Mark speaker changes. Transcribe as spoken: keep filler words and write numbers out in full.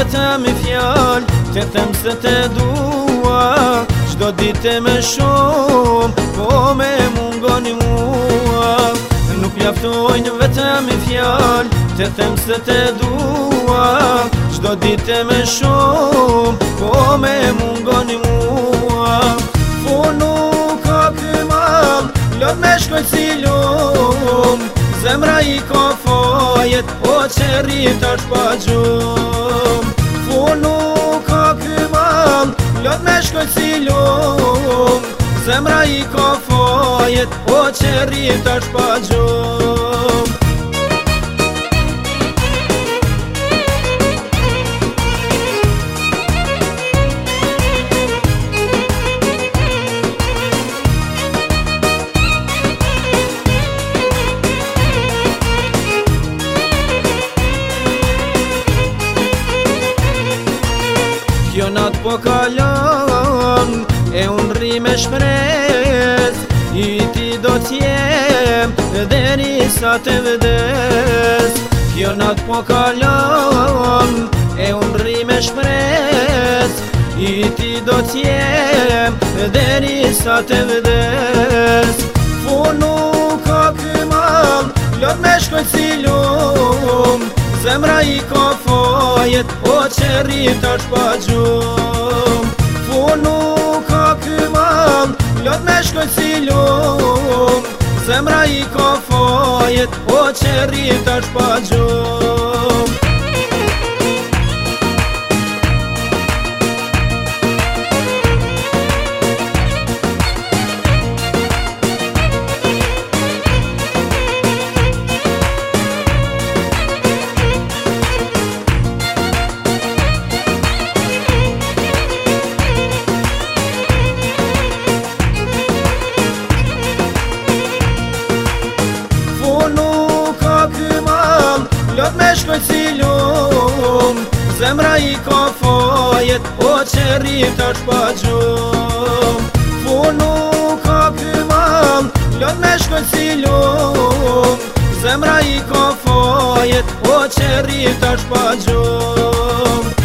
Speaker 1: vetëm i fjall, të them se të dua, çdo ditë më shumë, po me mungoni mua. Nuk mjaftojnë vetëm i fjall, të them se të dua, çdo ditë më shumë, po me mungoni mua. Po nuk ka ky mall, lot me shkoj si lum, zemra i ka fajet, o që rrit është pa gjum. Po nuk ka ky mall, lot me shkoj si lum, zemra i ka fajet, o që rrit është pa gjum. Kjo natë po kalon, e unë rri me shprez, i ti do t'jem, deri sa të vdes. Kjo natë po kalon, e unë rri me shprez, i ti do t'jem, deri sa të vdes. Po nuk ka ky mall, lot me shkoj si lum, zemra i ka fajet, o që rrit është pa gjum. Po nuk ka ky mall, lot me shkoj si lum, zemra i ka fajet, o që rrit është pa gjum. Lot me shkoj si lum, zemra i ka fajet, o që rrit është pa gjum. Po nuk ka ky mall, lot me shkoj si lum, zemra i ka fajet, o që rrit është pa gjum.